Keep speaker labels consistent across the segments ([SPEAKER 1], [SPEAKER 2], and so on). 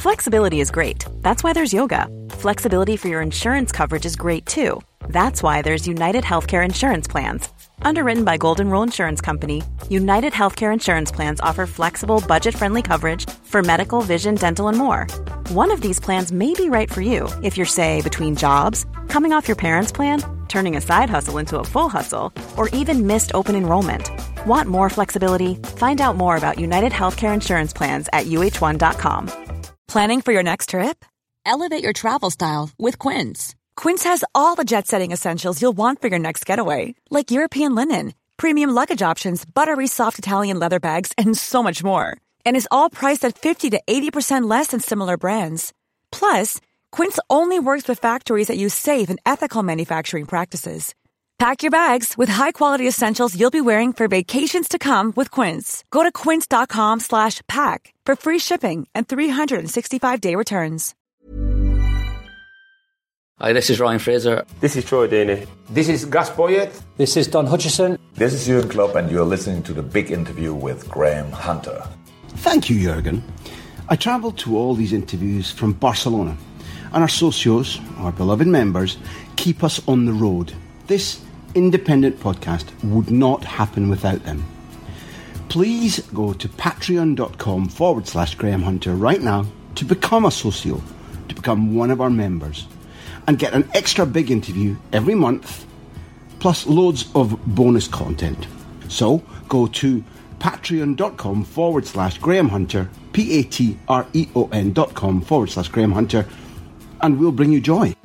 [SPEAKER 1] Flexibility is great. That's why there's yoga. Flexibility for your insurance coverage is great too. That's why there's United Healthcare Insurance Plans. Underwritten by Golden Rule Insurance Company, United Healthcare Insurance Plans offer flexible, budget-friendly coverage for medical, vision, dental, and more. One of these plans may be right for you if you're, say, between jobs, coming off your parents' plan, turning a side hustle into a full hustle, or even missed open enrollment. Want more flexibility? Find out more about United Healthcare Insurance Plans at uh1.com.
[SPEAKER 2] Planning for your next trip? Elevate your travel style with Quince. Quince has all the jet-setting essentials you'll want for your next getaway, like European linen, premium luggage options, buttery soft Italian leather bags, and so much more. And is all priced at 50 to 80% less than similar brands. Plus, Quince only works with factories that use safe and ethical manufacturing practices. Pack your bags with high-quality essentials you'll be wearing for vacations to come with Quince. Go to quince.com/pack for free shipping and 365-day returns.
[SPEAKER 3] Hi, this is Ryan Fraser.
[SPEAKER 4] This is Troy Deeney.
[SPEAKER 5] This is Gus Poyet.
[SPEAKER 6] This is Don Hutchison.
[SPEAKER 7] This is Jurgen Klopp, and you're listening to The Big Interview with Graham Hunter.
[SPEAKER 8] Thank you, Jurgen. I travelled to all these interviews from Barcelona, and our socios, our beloved members, keep us on the road. This independent podcast would not happen without them. Please go to patreon.com/Graham Hunter right now to become a socio, to become one of our members, and get an extra big interview every month, plus loads of bonus content. So go to patreon.com/Graham Hunter, patreon.com/Graham Hunter, and we'll bring you joy.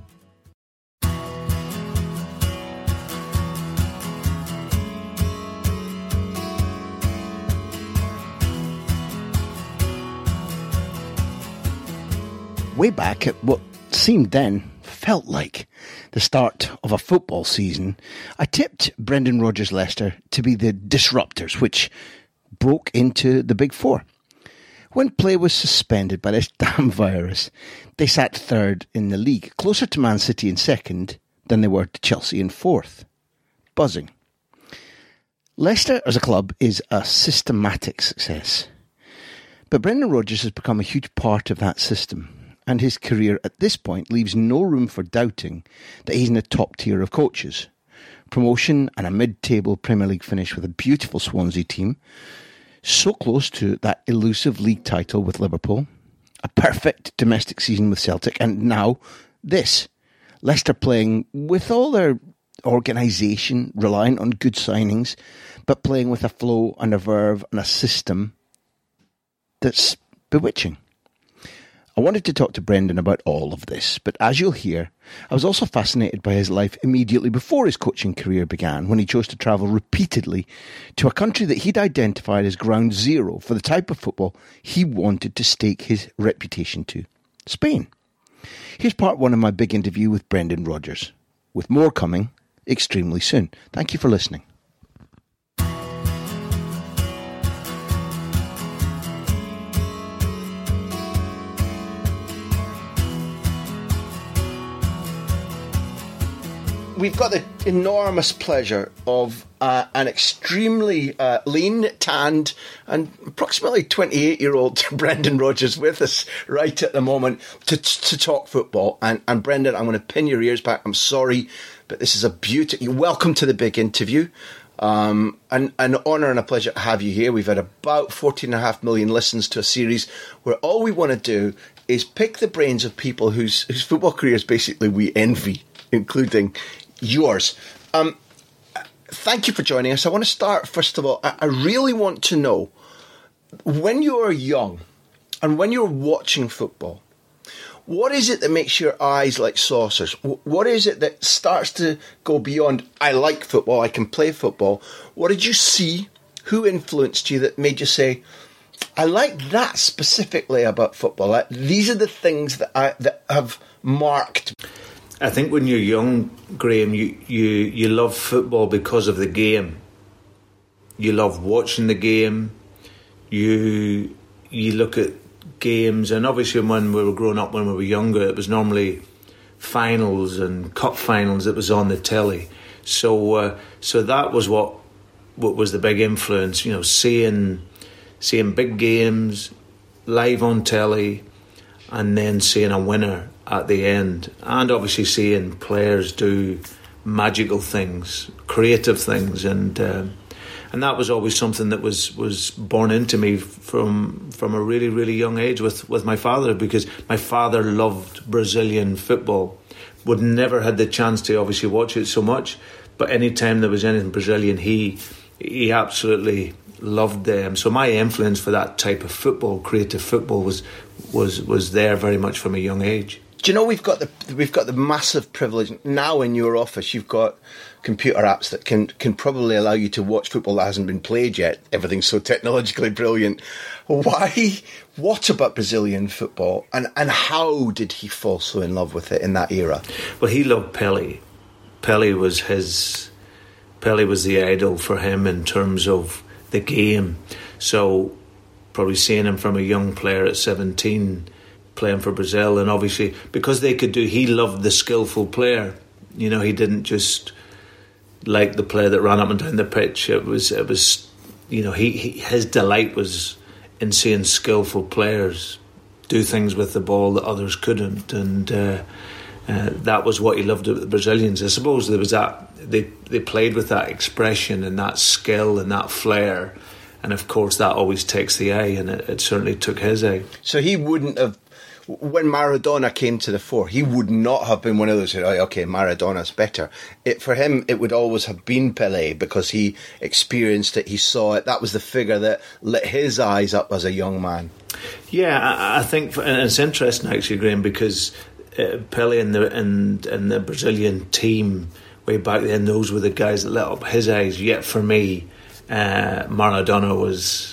[SPEAKER 8] Way back at what seemed then, felt like, the start of a football season, I tipped Brendan Rodgers' Leicester to be the disruptors, which broke into the Big Four. When play was suspended by this damn virus, they sat third in the league, closer to Man City in second than they were to Chelsea in fourth. Buzzing. Leicester as a club is a systematic success. But Brendan Rodgers has become a huge part of that system, and his career at this point leaves no room for doubting that he's in the top tier of coaches. Promotion and a mid-table Premier League finish with a beautiful Swansea team, so close to that elusive league title with Liverpool, a perfect domestic season with Celtic, and now this. Leicester playing with all their organisation, relying on good signings, but playing with a flow and a verve and a system that's bewitching. I wanted to talk to Brendan about all of this, but as you'll hear, I was also fascinated by his life immediately before his coaching career began, when he chose to travel repeatedly to a country that he'd identified as ground zero for the type of football he wanted to stake his reputation to: Spain. Here's part one of my big interview with Brendan Rodgers, with more coming extremely soon. Thank you for listening. We've got the enormous pleasure of an extremely lean, tanned, and approximately 28-year-old Brendan Rodgers with us right at the moment to talk football. And Brendan, I'm going to pin your ears back. I'm sorry, but this is a beauty. Welcome to the big interview. An honour and a pleasure to have you here. We've had about 14.5 million listens to a series where all we want to do is pick the brains of people whose football careers basically we envy, including yours. Thank you for joining us. I want to start, first of all, I really want to know, when you're young and when you're watching football, what is it that makes your eyes like saucers? What is it that starts to go beyond, I like football, I can play football? What did you see? Who influenced you that made you say, I like that specifically about football? These are the things that have marked.
[SPEAKER 5] I think when you're young, Graham, you love football because of the game. You love watching the game. You look at games, and obviously when we were growing up, when we were younger, it was normally finals and cup finals that was on the telly. So that was what was the big influence. You know, seeing big games live on telly, and then seeing a winner at the end, and obviously seeing players do magical things, creative things, and that was always something that was born into me from a really, really young age with my father, because my father loved Brazilian football. Would never had the chance to obviously watch it so much, but any time there was anything Brazilian, he absolutely loved them. So my influence for that type of football, creative football, was there very much from a young age.
[SPEAKER 8] Do you know we've got the massive privilege now in your office? You've got computer apps that can probably allow you to watch football that hasn't been played yet. Everything's so technologically brilliant. Why? What about Brazilian football, and how did he fall so in love with it in that era?
[SPEAKER 5] Well, he loved Pelé. Pelé was the idol for him in terms of the game. So probably seeing him from a young player at 17 playing for Brazil, and obviously because he loved the skillful player. You know, he didn't just like the player that ran up and down the pitch. It was you know, his delight was in seeing skillful players do things with the ball that others couldn't, and that was what he loved about the Brazilians. I suppose there was that they played with that expression and that skill and that flair, and of course that always takes the eye, and it certainly took his eye.
[SPEAKER 8] So he wouldn't have, when Maradona came to the fore, he would not have been one of those who, oh, okay, Maradona's better. For him, it would always have been Pelé, because he experienced it, he saw it. That was the figure that lit his eyes up as a young man. Yeah,
[SPEAKER 5] I think, and it's interesting actually, Graham, because Pelé and the Brazilian team way back then, those were the guys that lit up his eyes. Yet for me, Maradona was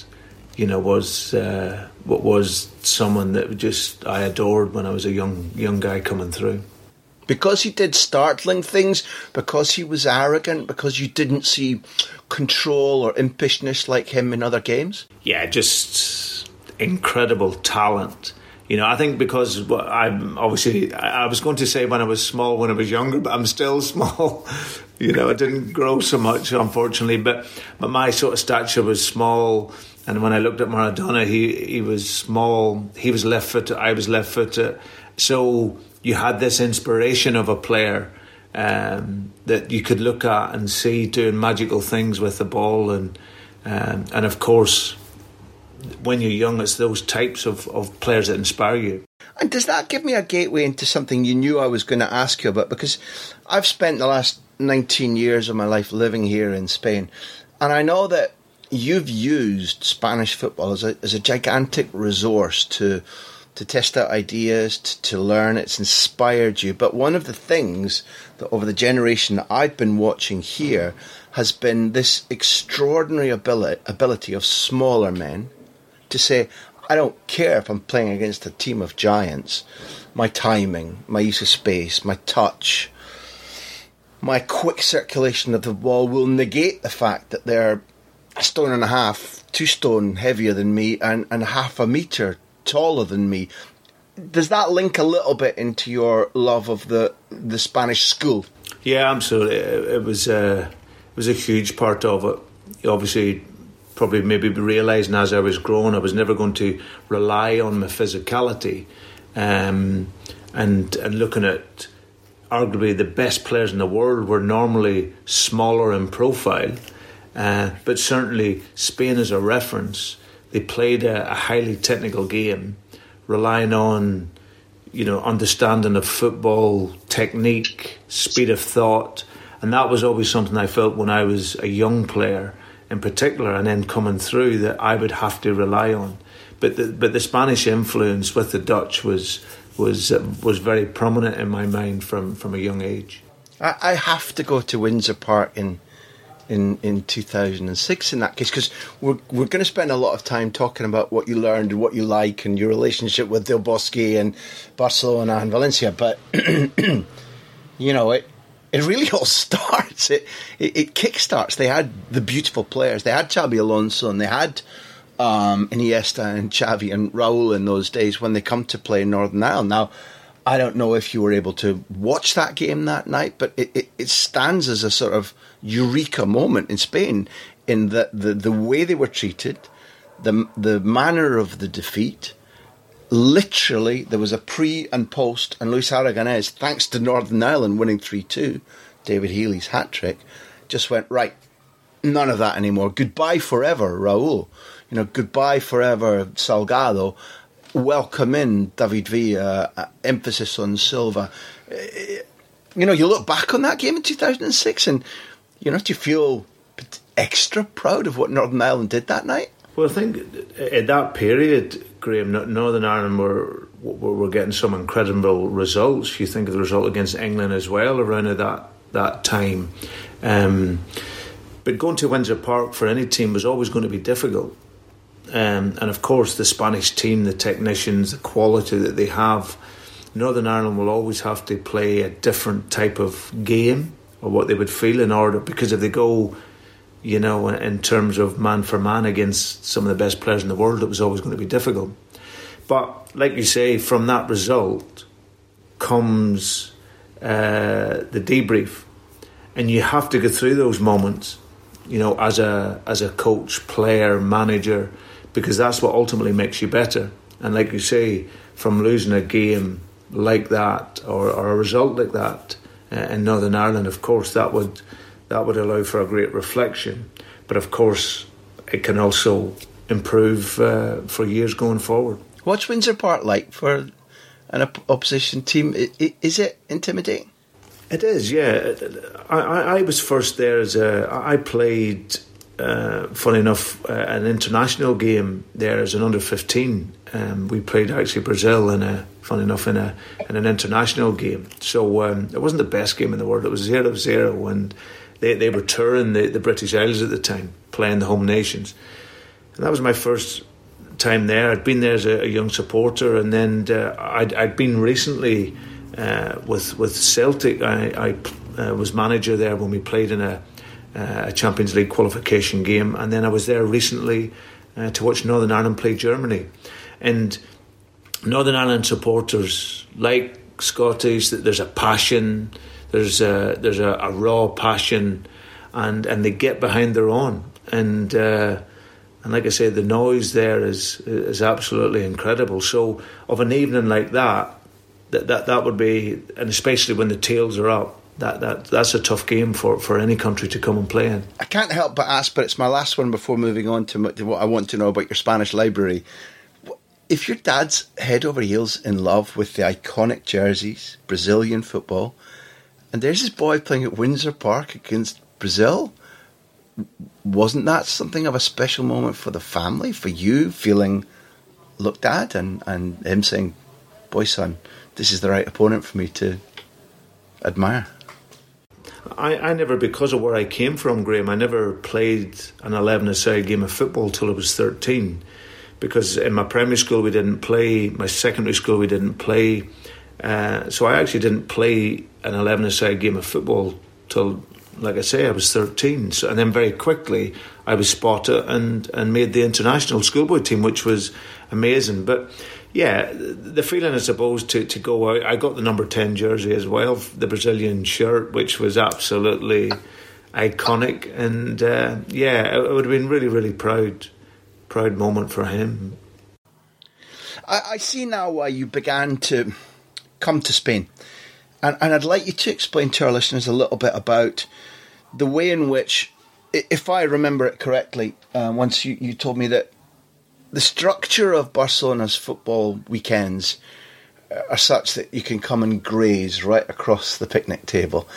[SPEAKER 5] someone that I adored when I was a young guy coming through.
[SPEAKER 8] Because he did startling things, because he was arrogant, because you didn't see control or impishness like him in other games?
[SPEAKER 5] Yeah, just incredible talent. You know, I think because I was going to say when I was small, when I was younger, but I'm still small. You know, I didn't grow so much, unfortunately, but my sort of stature was small. And when I looked at Maradona, he was small. He was left-footed. I was left-footed. So you had this inspiration of a player that you could look at and see doing magical things with the ball. And of course, when you're young, it's those types of players that inspire you.
[SPEAKER 8] And does that give me a gateway into something you knew I was going to ask you about? Because I've spent the last 19 years of my life living here in Spain, and I know that you've used Spanish football as a gigantic resource to test out ideas, to learn. It's inspired you. But one of the things that over the generation that I've been watching here has been this extraordinary ability of smaller men to say, I don't care if I'm playing against a team of giants. My timing, my use of space, my touch, my quick circulation of the ball will negate the fact that they're a stone and a half, 2 stone heavier than me, and half a metre taller than me. Does that link a little bit into your love of the Spanish school?
[SPEAKER 5] Yeah, absolutely. It was a huge part of it. Obviously, probably maybe realising as I was growing, I was never going to rely on my physicality, and looking at arguably the best players in the world were normally smaller in profile. But certainly Spain as a reference, they played a highly technical game, relying on, understanding of football, technique, speed of thought, and that was always something I felt when I was a young player in particular, and then coming through, that I would have to rely on. But the Spanish influence with the Dutch was very prominent in my mind from a young age.
[SPEAKER 8] I have to go to Windsor Park in 2006 in that case, because we're going to spend a lot of time talking about what you learned and what you like and your relationship with Del Bosque and Barcelona and Valencia, but it really all starts, it kick-starts. They had the beautiful players, they had Xabi Alonso, and they had Iniesta and Xavi and Raul in those days when they come to play in Northern Ireland. Now, I don't know if you were able to watch that game that night, but it stands as a sort of eureka moment in Spain, in that the way they were treated, the manner of the defeat, literally, there was a pre and post, and Luis Aragonés, thanks to Northern Ireland winning 3-2, David Healy's hat-trick, just went, right, none of that anymore. Goodbye forever, Raúl. Goodbye forever, Salgado. Welcome in, David Villa. Emphasis on Silva. You look back on that game in 2006 and, do you feel extra proud of what Northern Ireland did that night?
[SPEAKER 5] Well, I think at that period, Graham, Northern Ireland were getting some incredible results. You think of the result against England as well around at that time. But going to Windsor Park for any team was always going to be difficult. And of course, the Spanish team, the technicians, the quality that they have, Northern Ireland will always have to play a different type of game, or what they would feel in order, because if they go, in terms of man for man against some of the best players in the world, it was always going to be difficult. But like you say, from that result comes the debrief, and you have to go through those moments, as a coach, player, manager, because that's what ultimately makes you better. And like you say, from losing a game like that, or a result like that in Northern Ireland, of course that would allow for a great reflection, but of course it can also improve for years going forward.
[SPEAKER 8] What's Windsor Park like for an opposition team? Is it intimidating?
[SPEAKER 5] It is, yeah. I was first there I played, funny enough, an international game there as an under-15. We played actually Brazil in an international game. So it wasn't the best game in the world. It was 0-0, and they were touring the British Isles at the time, playing the home nations. And that was my first time there. I'd been there as a young supporter, and then I'd been recently with Celtic. I was manager there when we played in a Champions League qualification game, and then I was there recently to watch Northern Ireland play Germany. And Northern Ireland supporters, like Scottish, there's a passion, there's a raw passion, and they get behind their own. And like I say, the noise there is absolutely incredible. So of an evening like that would be, and especially when the tails are up, that's a tough game for any country to come and play in.
[SPEAKER 8] I can't help but ask, but it's my last one before moving on to what I want to know about your Spanish library. If your dad's head over heels in love with the iconic jerseys, Brazilian football, and there's this boy playing at Windsor Park against Brazil, wasn't that something of a special moment for the family, for you feeling looked at, and him saying, boy, son, this is the right opponent for me to admire?
[SPEAKER 5] I never, because of where I came from, Graham, I never played an 11-a-side game of football till I was 13. Because in my primary school we didn't play, my secondary school we didn't play. So I actually didn't play an 11-a-side game of football till, like I say, I was 13. So, and then very quickly I was spotted and made the international schoolboy team, which was amazing. But yeah, the feeling, I suppose, to go out, I got the number 10 jersey as well, the Brazilian shirt, which was absolutely iconic. And yeah, it would have been really, really proud moment for him.
[SPEAKER 8] I see now why you began to come to Spain, and I'd like you to explain to our listeners a little bit about the way in which, if I remember it correctly, once you told me that the structure of Barcelona's football weekends are such that you can come and graze right across the picnic table.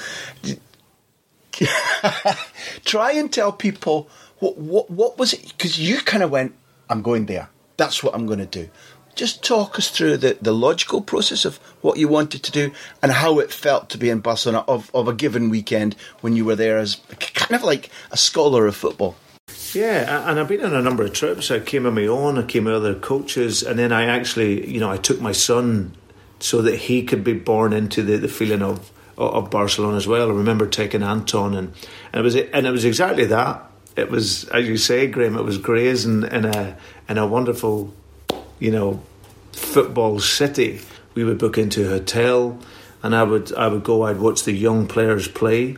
[SPEAKER 8] Try and tell people what was it? Because you kind of went, I'm going there. That's what I'm going to do. Just talk us through the logical process of what you wanted to do and how it felt to be in Barcelona of a given weekend when you were there as kind of like a scholar of football.
[SPEAKER 5] Yeah, and I've been on a number of trips. I came on my own, I came with other coaches, and then I actually, I took my son so that he could be born into the feeling of Barcelona as well. I remember taking Anton, and it was exactly that. It was, as you say, Graham, it was grazing in a wonderful, football city. We would book into a hotel, and I would go. I'd watch the young players play,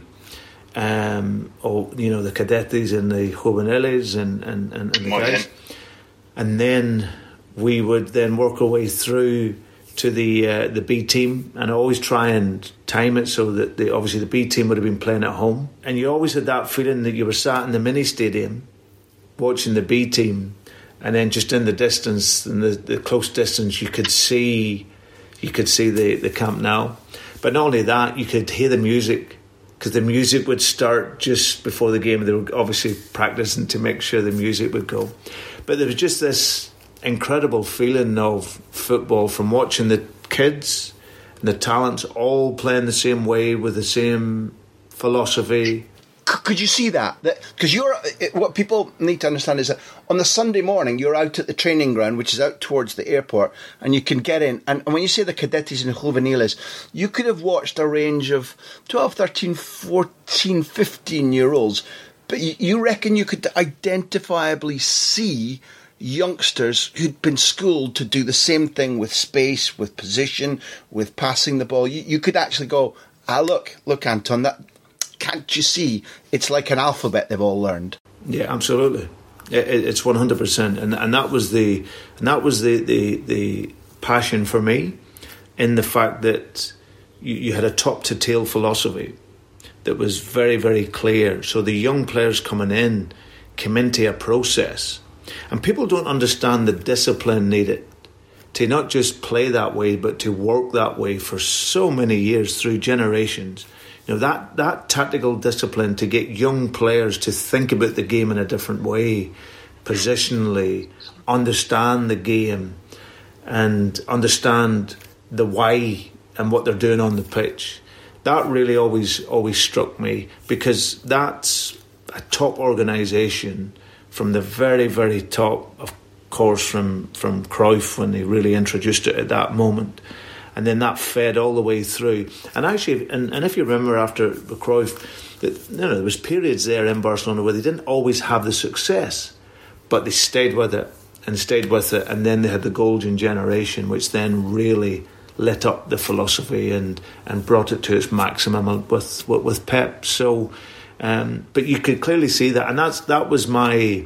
[SPEAKER 5] the cadetes and the juveniles and the guys. And then we would then work our way through to the B team, and always try and time it so that obviously the B team would have been playing at home, and you always had that feeling that you were sat in the mini stadium watching the B team, and then just in the distance, in the close distance, you could see the Camp Nou. But not only that, you could hear the music, because the music would start just before the game. They were obviously practicing to make sure the music would go. But there was just this incredible feeling of football from watching the kids and the talents all playing the same way with the same philosophy.
[SPEAKER 8] Could you see that? Because what people need to understand is that on the Sunday morning, you're out at the training ground, which is out towards the airport, and you can get in. And when you say the cadetes and juveniles, you could have watched a range of 12, 13, 14, 15-year-olds. But you reckon you could identifiably see youngsters who'd been schooled to do the same thing with space, with position, with passing the ball. You could actually go, look, Anton, that... Can't you see? It's like an alphabet they've all learned.
[SPEAKER 5] Yeah, absolutely. It's 100%, and that was the passion for me, in the fact that you had a top to tail philosophy that was very, very clear. So the young players coming in came into a process, and people don't understand the discipline needed to not just play that way, but to work that way for so many years through generations. You know, that tactical discipline to get young players to think about the game in a different way, positionally, understand the game, and understand the why and what they're doing on the pitch. That really always struck me, because that's a top organisation from the very, very top, of course, from Cruyff, when he really introduced it at that moment. And then that fed all the way through. And actually, and if you remember after Cruyff, there was periods there in Barcelona where they didn't always have the success, but they stayed with it, and then they had the golden generation, which then really lit up the philosophy and brought it to its maximum with Pep. So, but you could clearly see that, and that was my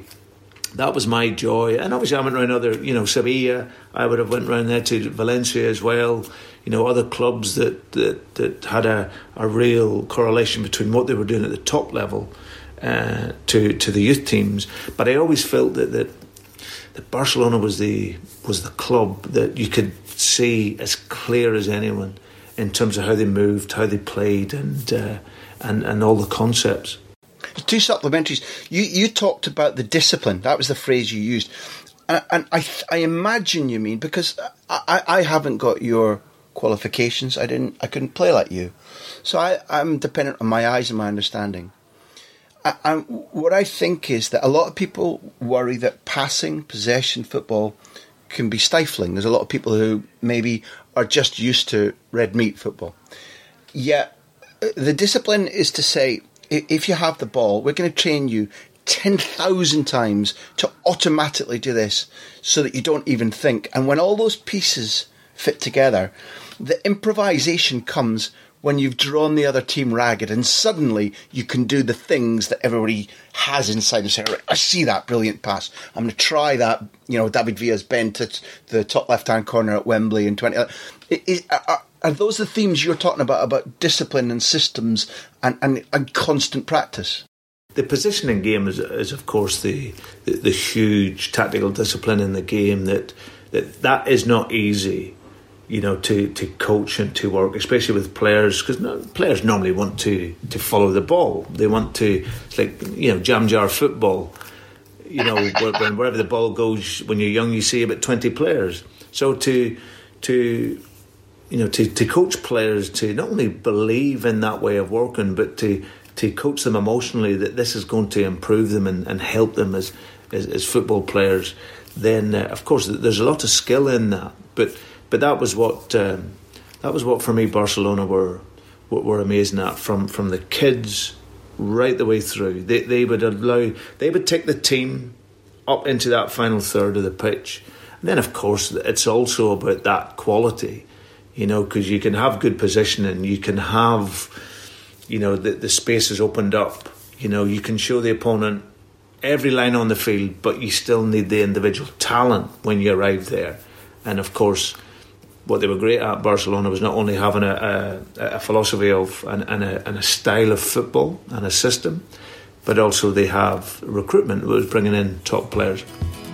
[SPEAKER 5] joy. And obviously I went around other, Sevilla, I would have went around there to Valencia as well, other clubs that had a real correlation between what they were doing at the top level to the youth teams. But I always felt that Barcelona was the club that you could see as clear as anyone in terms of how they moved, how they played, and all the concepts.
[SPEAKER 8] Two supplementaries. You talked about the discipline. That was the phrase you used. And I imagine you mean, because I haven't got your qualifications. I couldn't play like you. So I'm dependent on my eyes and my understanding. And what I think is that a lot of people worry that passing, possession football can be stifling. There's a lot of people who maybe are just used to red meat football. Yet the discipline is to say, if you have the ball, we're going to train you 10,000 times to automatically do this so that you don't even think. And when all those pieces fit together, the improvisation comes when you've drawn the other team ragged, and suddenly you can do the things that everybody has inside and say, right, I see that brilliant pass. I'm going to try that, David Villa's bent at the top left-hand corner at Wembley in 20... Are those the themes you're talking about discipline and systems and constant practice?
[SPEAKER 5] The positioning game is of course the huge tactical discipline in the game that is not easy, to coach and to work, especially with players, because players normally want to follow the ball. They want to, it's like, jam jar football. Wherever the ball goes, when you're young, you see about 20 players. So to coach players to not only believe in that way of working, but to coach them emotionally that this is going to improve them and help them as football players, then of course there's a lot of skill in that. But that was what for me Barcelona were amazing at, from the kids right the way through. They would take the team up into that final third of the pitch, and then of course it's also about that quality. Because you can have good positioning, you can have, the space is opened up. You can show the opponent every line on the field, but you still need the individual talent when you arrive there. And of course, what they were great at Barcelona was not only having a philosophy of and a style of football and a system, but also they have recruitment that was bringing in top players.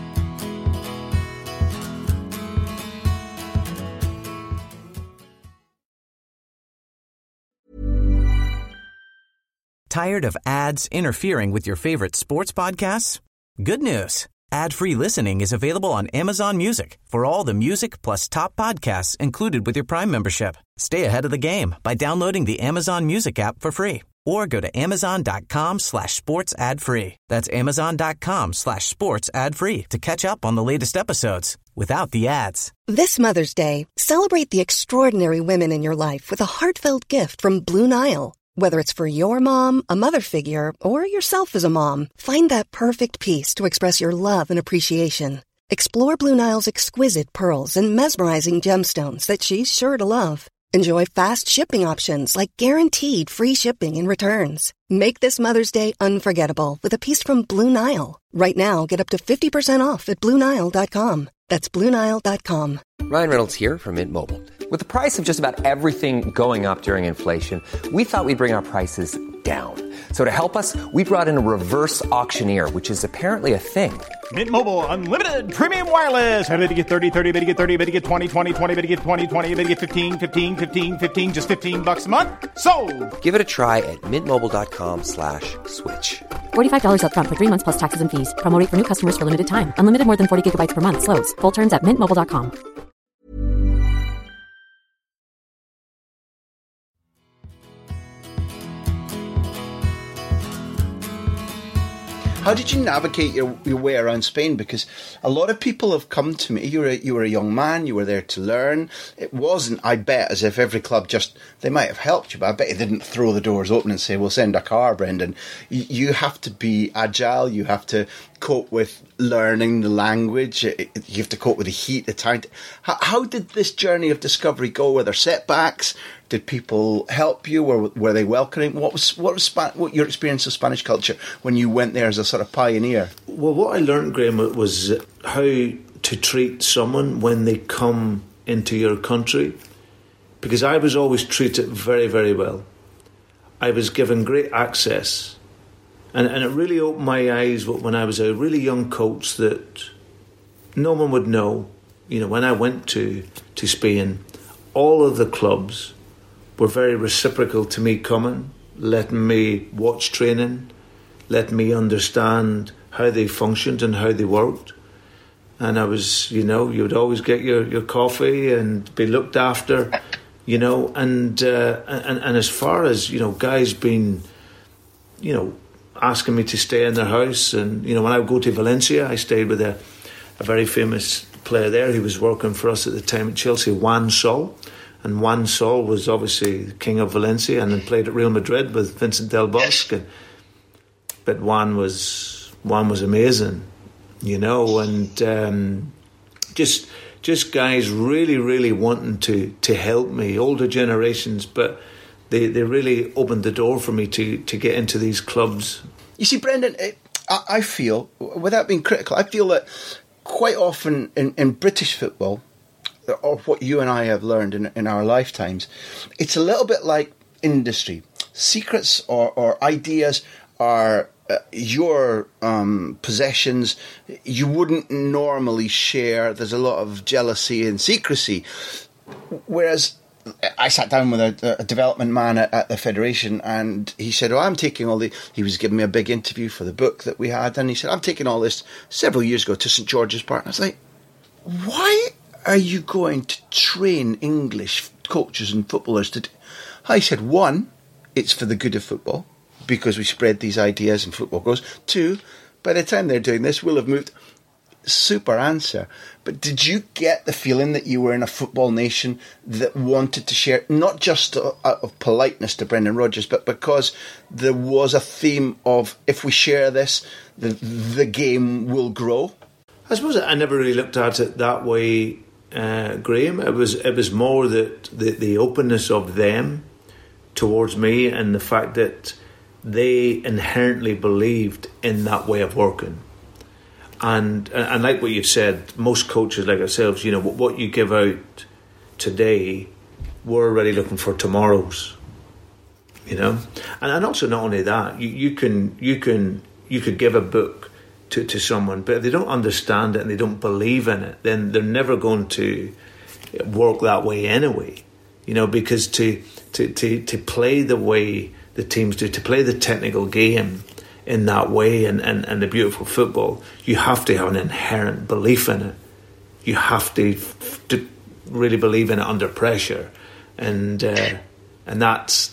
[SPEAKER 4] Tired of ads interfering with your favorite sports podcasts? Good news. Ad-free listening is available on Amazon Music for all the music plus top podcasts included with your Prime membership. Stay ahead of the game by downloading the Amazon Music app for free or go to amazon.com/sports ad free. That's amazon.com/sports ad free to catch up on the latest episodes without the ads.
[SPEAKER 6] This Mother's Day, celebrate the extraordinary women in your life with a heartfelt gift from Blue Nile. Whether it's for your mom, a mother figure, or yourself as a mom, find that perfect piece to express your love and appreciation. Explore Blue Nile's exquisite pearls and mesmerizing gemstones that she's sure to love. Enjoy fast shipping options like guaranteed free shipping and returns. Make this Mother's Day unforgettable with a piece from Blue Nile. Right now, get up to 50% off at BlueNile.com. That's BlueNile.com.
[SPEAKER 9] Ryan Reynolds here from Mint Mobile. With the price of just about everything going up during inflation, we thought we'd bring our prices down. So to help us, we brought in a reverse auctioneer, which is apparently a thing.
[SPEAKER 10] Mint Mobile Unlimited Premium Wireless. How to get 30, 30, bit to get 30, bit to get 20, 20, 20, bit to get 20, 20, bit to get 15, 15, 15, 15, just $15 a month? Sold!
[SPEAKER 9] Give it a try at mintmobile.com/switch.
[SPEAKER 11] $45 up front for 3 months plus taxes and fees. Promo rate for new customers for limited time. Unlimited more than 40 gigabytes per month. Slows full terms at mintmobile.com.
[SPEAKER 8] How did you navigate your way around Spain? Because a lot of people have come to me. You were a young man. You were there to learn. It wasn't, I bet, as if every club they might have helped you, but I bet you didn't throw the doors open and say, "We'll send a car, Brendan." You have to be agile. You have to cope with learning the language. You have to cope with the heat, the time. How did this journey of discovery go? Were there setbacks? Did people help you? Were they welcoming? What was your experience of Spanish culture when you went there as a sort of pioneer?
[SPEAKER 5] Well, what I learned, Graham, was how to treat someone when they come into your country, because I was always treated very, very well. I was given great access, and it really opened my eyes when I was a really young coach that no one would know. You know, when I went to Spain, all of the clubs were very reciprocal to me coming, letting me watch training, letting me understand how they functioned and how they worked. And I was, you would always get your coffee and be looked after, and as far as, guys being, asking me to stay in their house. And, when I would go to Valencia, I stayed with a very famous player there who was working for us at the time at Chelsea, Juan Sol. And Juan Sol was obviously the king of Valencia and then played at Real Madrid with Vincent Del Bosque. But Juan was amazing, and just guys really, really wanting to help me, older generations, but they really opened the door for me to get into these clubs.
[SPEAKER 8] You see, Brendan, I feel, without being critical, I feel that quite often in British football, or what you and I have learned in our lifetimes, it's a little bit like industry. Secrets or ideas are your possessions. You wouldn't normally share. There's a lot of jealousy and secrecy. Whereas I sat down with a development man at the Federation, and he said, I'm taking all the... He was giving me a big interview for the book that we had, and he said, I'm taking all this several years ago to St George's Park. And I was like, why are you going to train English coaches and footballers to do? I said, one, it's for the good of football, because we spread these ideas and football grows. Two, by the time they're doing this, we'll have moved. Super answer. But did you get the feeling that you were in a football nation that wanted to share, not just out of politeness to Brendan Rodgers, but because there was a theme of, if we share this, the game will grow? I suppose I never really looked at it that way, Graham. It was more that the openness of them towards me, and the fact that
[SPEAKER 5] they inherently believed in that way of working. And like what you've said, most coaches like ourselves, you know, what you give out today, we're already looking for tomorrow's, you know. And also not only that, you could give a book to someone, but if they don't understand it and they don't believe in it, then they're never going to work that way anyway, you know, because to play the way the teams do, to play the technical game in that way and the beautiful football, you have to have an inherent belief in it. You have to really believe in it under pressure, and that's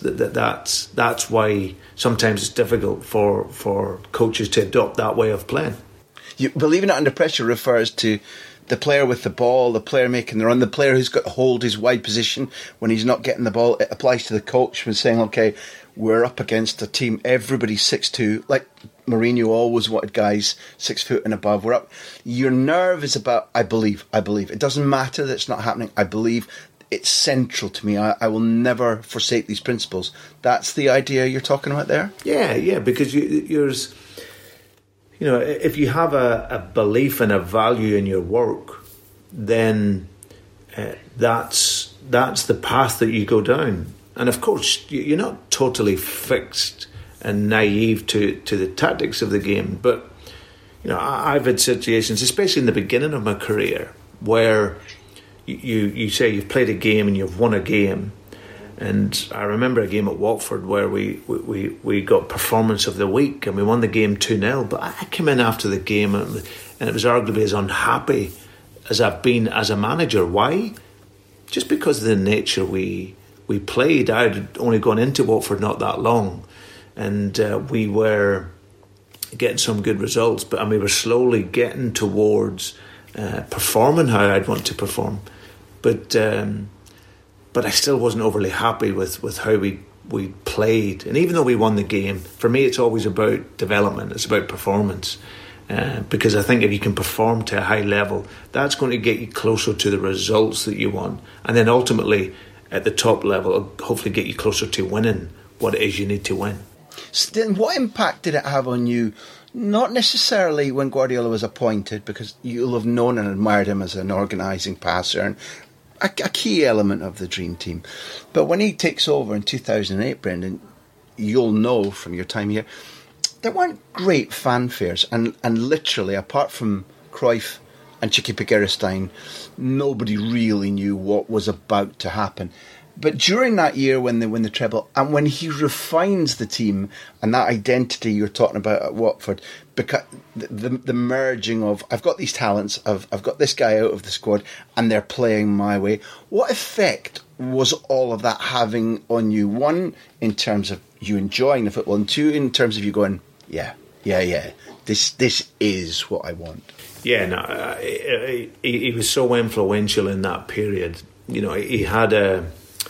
[SPEAKER 5] why sometimes it's difficult for coaches to adopt that way of playing.
[SPEAKER 8] You believing it under pressure refers to the player with the ball, the player making the run, the player who's got to hold his wide position when he's not getting the ball. It applies to the coach when saying, okay, we're up against a team, everybody's 6'2", like Mourinho always wanted guys 6 foot and above. We're up. Your nerve is about, I believe. It doesn't matter that it's not happening. I believe. It's central to me. I will never forsake these principles. That's the idea you're talking about there?
[SPEAKER 5] Yeah, because yours, you know, if you have a belief and a value in your work, then that's the path that you go down. And of course, you're not totally fixed and naive to the tactics of the game. But, you know, I've had situations, especially in the beginning of my career, where you say you've played a game and you've won a game. And I remember a game at Watford where we got performance of the week and we won the game 2-0. But I came in after the game and it was arguably as unhappy as I've been as a manager. Why? Just because of the nature we played. I'd only gone into Watford not that long, and we were getting some good results, and we were slowly getting towards performing how I'd want to perform. But I still wasn't overly happy with how we played. And even though we won the game, for me it's always about development, it's about performance. Because I think if you can perform to a high level, that's going to get you closer to the results that you want. And then ultimately, at the top level, it'll hopefully get you closer to winning what it is you need to win.
[SPEAKER 8] So then what impact did it have on you? Not necessarily when Guardiola was appointed, because you'll have known and admired him as an organising passer and a key element of the dream team. But when he takes over in 2008, Brendan, you'll know from your time here, there weren't great fanfares. And literally, apart from Cruyff and Txiki Begiristain, nobody really knew what was about to happen. But during that year when they win the treble, and when he refines the team and that identity you're talking about at Watford, because the merging of, I've got these talents, I've got this guy out of the squad, and they're playing my way. What effect was all of that having on you? One, in terms of you enjoying the football, and two, in terms of you going, yeah, this is what I want.
[SPEAKER 5] Yeah, no, he was so influential in that period. You know, he had the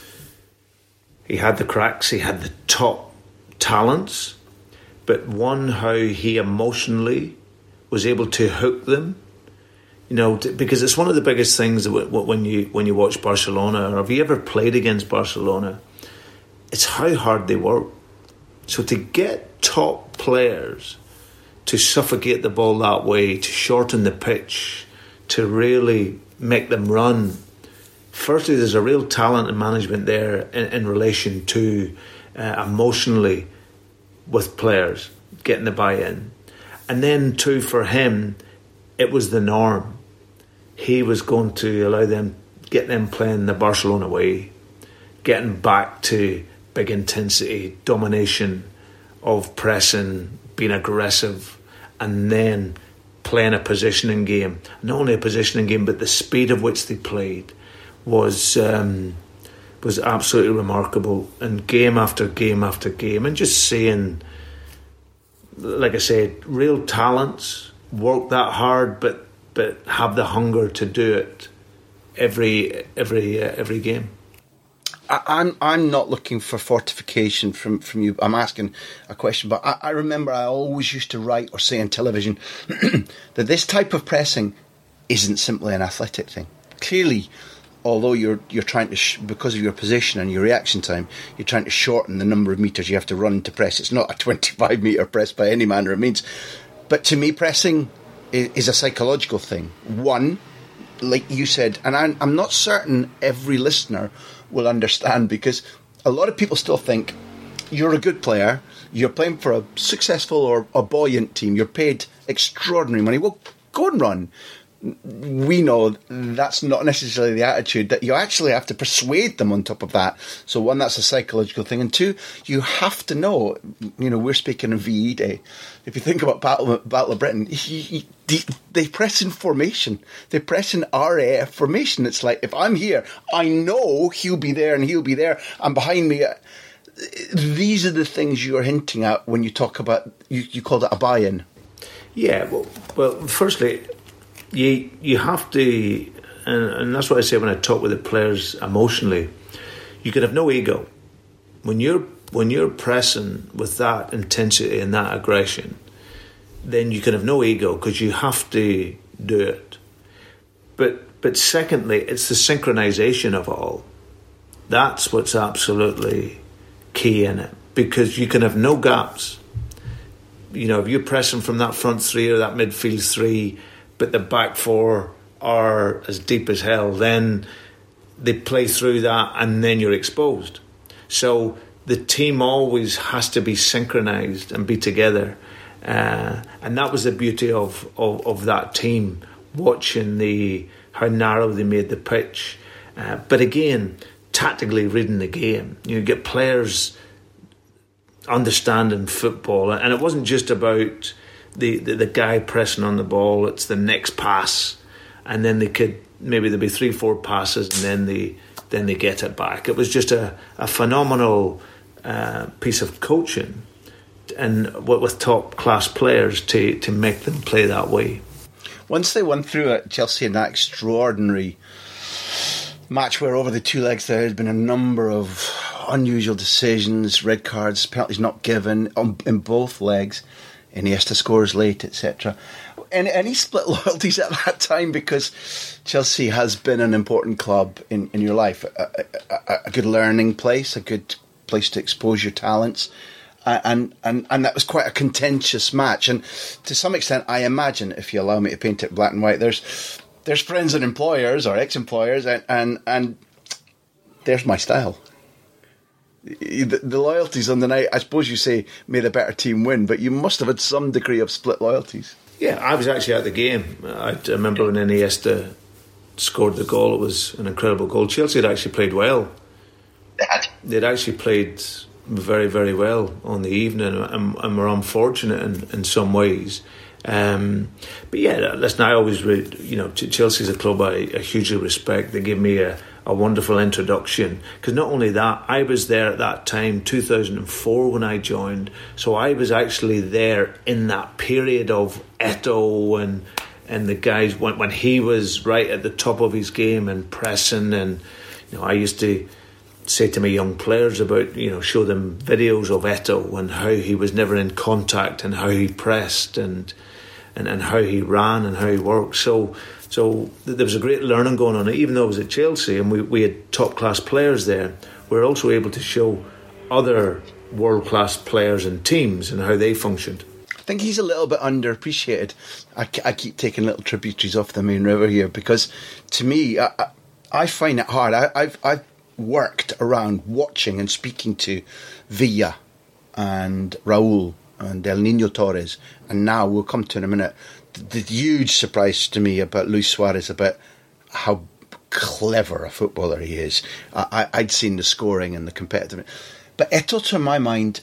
[SPEAKER 5] cracks, he had the top talents, but how he emotionally was able to hook them. You know, because it's one of the biggest things when you watch Barcelona, or have you ever played against Barcelona, it's how hard they work. So to get top players to suffocate the ball that way, to shorten the pitch, to really make them run. Firstly, there's a real talent and management there in relation to emotionally with players, getting the buy-in. And then two, for him, it was the norm. He was going to allow them, get them playing the Barcelona way, getting back to big intensity, domination of pressing, being aggressive, and then playing a positioning game. Not only a positioning game, but the speed of which they played was absolutely remarkable. And game after game after game, and just seeing, like I said, real talents work that hard, but have the hunger to do it every game.
[SPEAKER 8] I'm not looking for fortification from you. I'm asking a question, but I remember I always used to write or say on television that this type of pressing isn't simply an athletic thing. Clearly, although you're trying to, because of your position and your reaction time, you're trying to shorten the number of metres you have to run to press. It's not a 25-metre press by any manner of means. But to me, pressing is a psychological thing. One, like you said, and I'm not certain every listener will understand, because a lot of people still think you're a good player, you're playing for a successful or a buoyant team, you're paid extraordinary money, well, go and run. We know that's not necessarily the attitude, that you actually have to persuade them on top of that. So one, that's a psychological thing, and two, you have to know, we're speaking of VE Day. If you think about Battle of Britain, they press in formation. They press in RAF formation. It's like, if I'm here, I know he'll be there and he'll be there, and behind me. These are the things you're hinting at when you talk about, you called it a buy-in.
[SPEAKER 5] Yeah, well, firstly, you have to, and that's what I say when I talk with the players emotionally, you can have no ego. When you're pressing with that intensity and that aggression, then you can have no ego, because you have to do it. But secondly, it's the synchronisation of it all. That's what's absolutely key in it, because you can have no gaps. If you're pressing from that front three or that midfield three, but the back four are as deep as hell, then they play through that and then you're exposed. So the team always has to be synchronised and be together, and that was the beauty of that team, watching how narrow they made the pitch, but again, tactically reading the game. You get players understanding football, and it wasn't just about the guy pressing on the ball. It's the next pass, and then there'd be 3-4 passes, and then they get it back. It was just a phenomenal piece of coaching, and with top class players to make them play that way.
[SPEAKER 8] Once they won through at Chelsea in that extraordinary match where over the two legs there had been a number of unusual decisions, red cards, penalties not given in both legs, Iniesta scores late, etc. And any split loyalties at that time, because Chelsea has been an important club in your life, a good learning place, a good place to expose your talents, and that was quite a contentious match. And to some extent, I imagine, if you allow me to paint it black and white, there's friends and employers or ex-employers, and there's my style. The loyalties on the night, I suppose you say, made a better team win, but you must have had some degree of split loyalties. Yeah,
[SPEAKER 5] I was actually at the game. I remember when Iniesta scored the goal. It was an incredible goal. Chelsea had actually played well. They'd actually played very, very well on the evening, and were unfortunate in some ways. But yeah, listen, I always read, Chelsea's a club I hugely respect. They gave me a wonderful introduction, because not only that, I was there at that time, 2004, when I joined, so I was actually there in that period of Eto'o and the guys when he was right at the top of his game and pressing, and I used to say to my young players about, show them videos of Eto'o and how he was never in contact and how he pressed and how he ran and how he worked. So there was a great learning going on. Even though I was at Chelsea and we had top-class players there, we were also able to show other world-class players and teams and how they functioned.
[SPEAKER 8] I think he's a little bit underappreciated. I keep taking little tributaries off the main river here, because to me, I find it hard. I've worked around watching and speaking to Villa and Raúl and El Niño Torres, and now we'll come to in a minute, the huge surprise to me about Luis Suarez, about how clever a footballer he is. I'd seen the scoring and the competitiveness, but Eto'o, to my mind,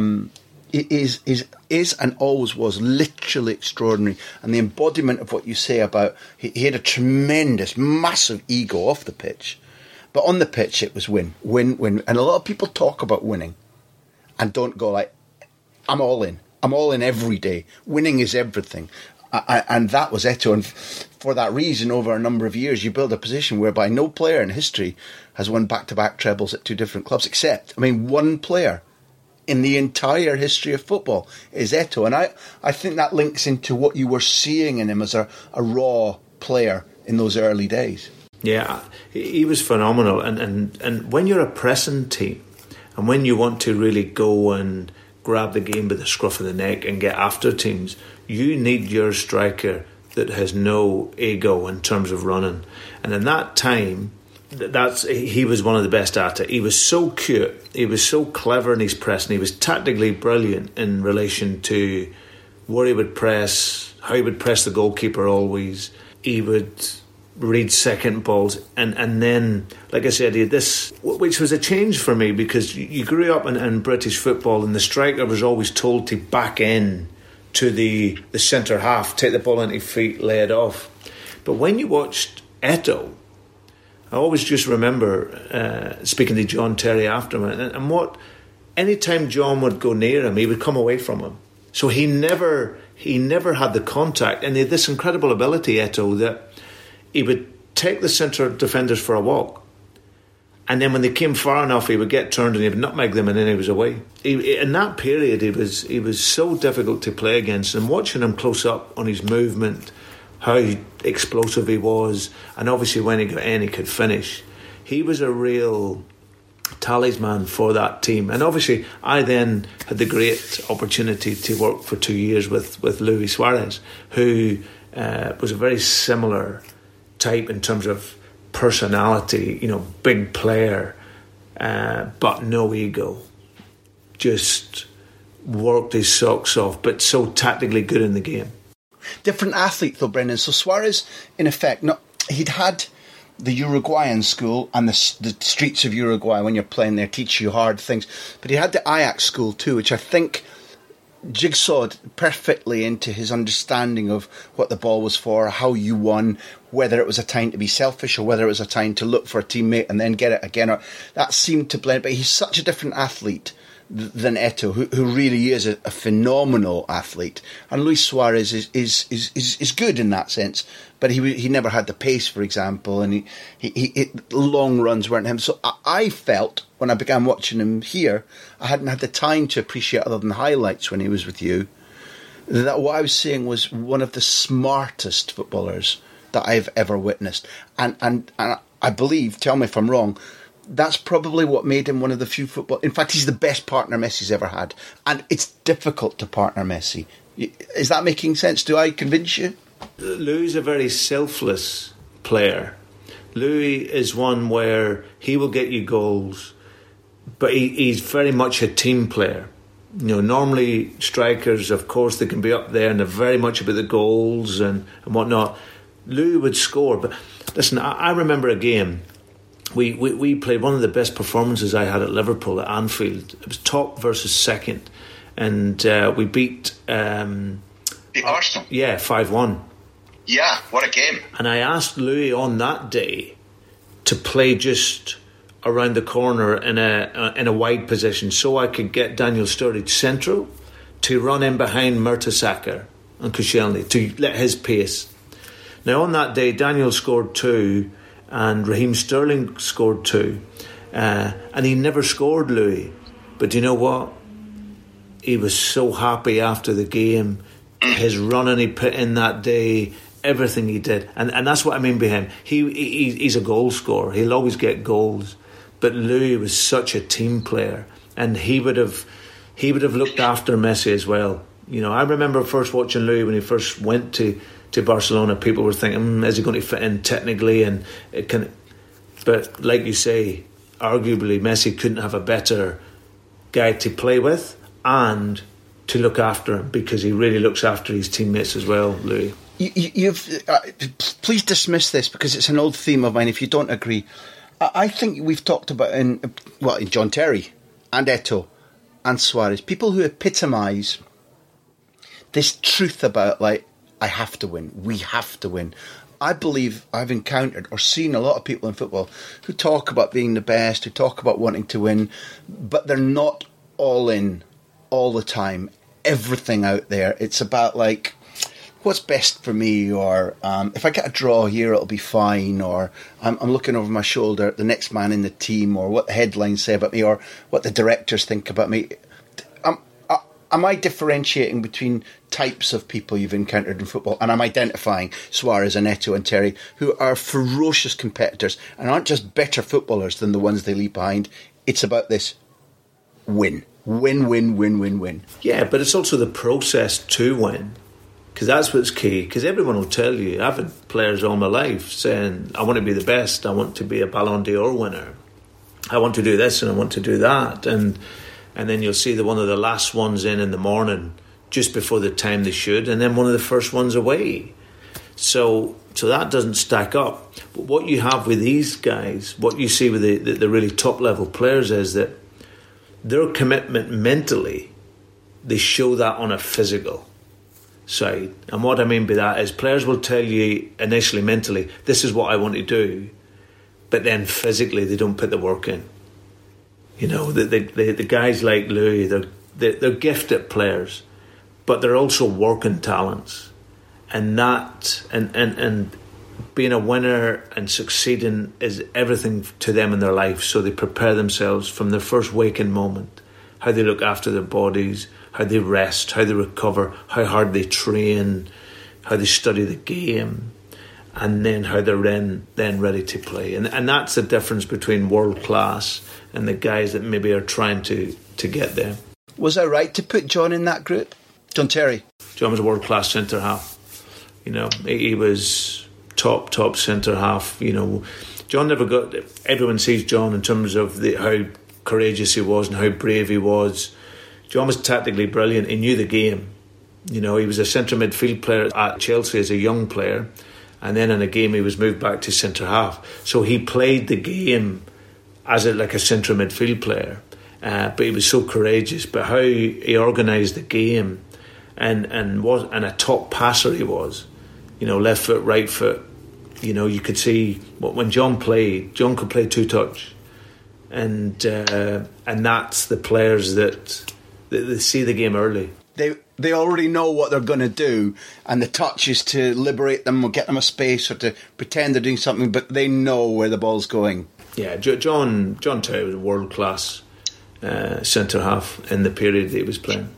[SPEAKER 8] is and always was literally extraordinary, and the embodiment of what you say about he had a tremendous, massive ego off the pitch, but on the pitch it was win. And a lot of people talk about winning and don't go like, I'm all in every day. Winning is everything. And that was Eto'o. And for that reason, over a number of years, you build a position whereby no player in history has won back-to-back trebles at two different clubs, except, one player in the entire history of football is Eto'o. And I think that links into what you were seeing in him as a raw player in those early days.
[SPEAKER 5] Yeah, he was phenomenal. And when you're a pressing team, and when you want to really go and grab the game by the scruff of the neck and get after teams, you need your striker that has no ego in terms of running. And in that time, he was one of the best at it. He was so cute, he was so clever in his pressing, he was tactically brilliant in relation to where he would press, how he would press the goalkeeper always. He would read second balls, and then, like I said, he had this, which was a change for me, because you grew up in British football and the striker was always told to back in to the centre half, take the ball into feet, lay it off. But when you watched Eto'o, I always just remember speaking to John Terry afterwards, and what, anytime John would go near him, he would come away from him. So he never had the contact, and he had this incredible ability, Eto'o, that he would take the centre defenders for a walk, and then when they came far enough, he would get turned and he would nutmeg them, and then he was away. In that period, he was so difficult to play against, and watching him close up on his movement, how explosive he was, and obviously when he got in, he could finish. He was a real talisman for that team. And obviously, I then had the great opportunity to work for 2 years with Luis Suarez, who was a very similar type in terms of personality, big player, but no ego. Just worked his socks off, but so tactically good in the game.
[SPEAKER 8] Different athlete though, Brendan. So Suarez, in effect, he'd had the Uruguayan school and the streets of Uruguay, when you're playing there, teach you hard things. But he had the Ajax school too, which I think jigsawed perfectly into his understanding of what the ball was for, how you won, whether it was a time to be selfish or whether it was a time to look for a teammate and then get it again. That seemed to blend. But he's such a different athlete than Eto'o, who really is a phenomenal athlete. And Luis Suarez is good in that sense, but he never had the pace, for example, and he long runs weren't him. So I felt, when I began watching him here, I hadn't had the time to appreciate, other than highlights when he was with you, that what I was seeing was one of the smartest footballers that I've ever witnessed. And I believe, tell me if I'm wrong, that's probably what made him one of the few football... In fact, he's the best partner Messi's ever had. And it's difficult to partner Messi. Is that making sense? Do I convince you?
[SPEAKER 5] Louis is a very selfless player. Louis is one where he will get you goals, but he's very much a team player. Normally strikers, of course, they can be up there and they're very much about the goals and whatnot. Louis would score. But listen, I remember a game... We played one of the best performances I had at Liverpool at Anfield. It was top versus second, and we beat
[SPEAKER 12] Arsenal.
[SPEAKER 5] Yeah, 5-1.
[SPEAKER 12] Yeah, what a game!
[SPEAKER 5] And I asked Louis on that day to play just around the corner in a wide position, so I could get Daniel Sturridge central to run in behind Mertesacker and Koscielny to let his pace. Now on that day, Daniel scored 2. And Raheem Sterling scored 2. And he never scored, Louis. But you know what? He was so happy after the game. His running he put in that day, everything he did. And that's what I mean by him. He's a goal scorer. He'll always get goals. But Louis was such a team player. And he would have looked after Messi as well. I remember first watching Louis when he first went to Barcelona. People were thinking, is he going to fit in technically? And it can, but like you say, arguably Messi couldn't have a better guy to play with and to look after him, because he really looks after his teammates as well, Louis.
[SPEAKER 8] Please dismiss this because it's an old theme of mine if you don't agree. I think we've talked about in John Terry and Eto'o and Suarez, people who epitomise this truth about, like, I have to win. We have to win. I believe I've encountered or seen a lot of people in football who talk about being the best, who talk about wanting to win, but they're not all in all the time. Everything out there. It's about, like, what's best for me, or if I get a draw here, it'll be fine, or I'm looking over my shoulder at the next man in the team, or what the headlines say about me, or what the directors think about me. am I differentiating between types of people you've encountered in football, and I'm identifying Suarez and Eto'o and Terry, who are ferocious competitors and aren't just better footballers than the ones they leave behind. It's about this win. Win, win, win, win, win.
[SPEAKER 5] Yeah, but it's also the process to win, because that's what's key. Because everyone will tell you, I've had players all my life saying, I want to be the best, I want to be a Ballon d'Or winner, I want to do this and I want to do that. And then you'll see one of the last ones in the morning, just before the time they should, and then one of the first ones away. So that doesn't stack up. But what you have with these guys, what you see with the really top level players, is that their commitment mentally, they show that on a physical side. And what I mean by that is players will tell you initially mentally, this is what I want to do, but then physically they don't put the work in. You know, the guys like Louis, they're gifted players, but they're also working talents. And that and being a winner and succeeding is everything to them in their life. So they prepare themselves from their first waking moment, how they look after their bodies, how they rest, how they recover, how hard they train, how they study the game, and then how they're then ready to play. And that's the difference between world class and the guys that maybe are trying to get there.
[SPEAKER 8] Was I right to put John in that group? John Terry?
[SPEAKER 5] John was a world class centre half. You know, he was top centre half. You know, John never got. Everyone sees John in terms of how courageous he was and how brave he was. John was tactically brilliant. He knew the game. You know, he was a centre midfield player at Chelsea as a young player, and then in a game he was moved back to centre half. So he played the game as like a centre midfield player, but he was so courageous. But how he organised the game, and a top passer he was. You know, left foot, right foot. You know, you could see when John played, John could play two touch, and that's the players that they see the game early.
[SPEAKER 8] They already know what they're going to do, and the touch is to liberate them or get them a space or to pretend they're doing something, but they know where the ball's going.
[SPEAKER 5] Yeah, John Terry was a world class centre half in the period that he was playing.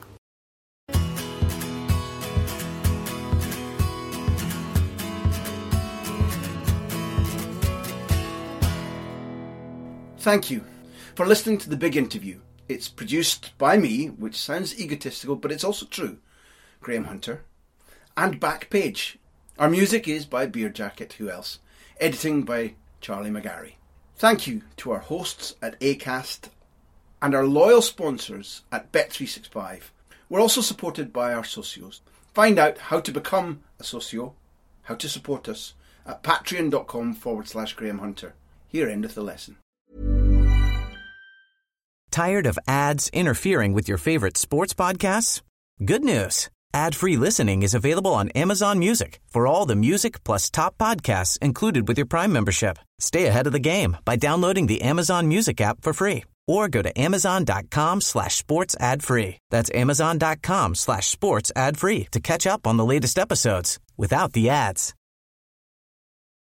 [SPEAKER 8] Thank you for listening to The Big Interview. It's produced by me, which sounds egotistical, but it's also true, Graham Hunter, and Backpage. Our music is by Beer Jacket, who else? Editing by Charlie McGarry. Thank you to our hosts at Acast and our loyal sponsors at Bet365. We're also supported by our socios. Find out how to become a socio, how to support us, at patreon.com/Graham Hunter. Here endeth the lesson.
[SPEAKER 4] Tired of ads interfering with your favorite sports podcasts? Good news. Ad-free listening is available on Amazon Music for all the music plus top podcasts included with your Prime membership. Stay ahead of the game by downloading the Amazon Music app for free or go to amazon.com/sports ad free. That's amazon.com/sports ad free to catch up on the latest episodes without the ads.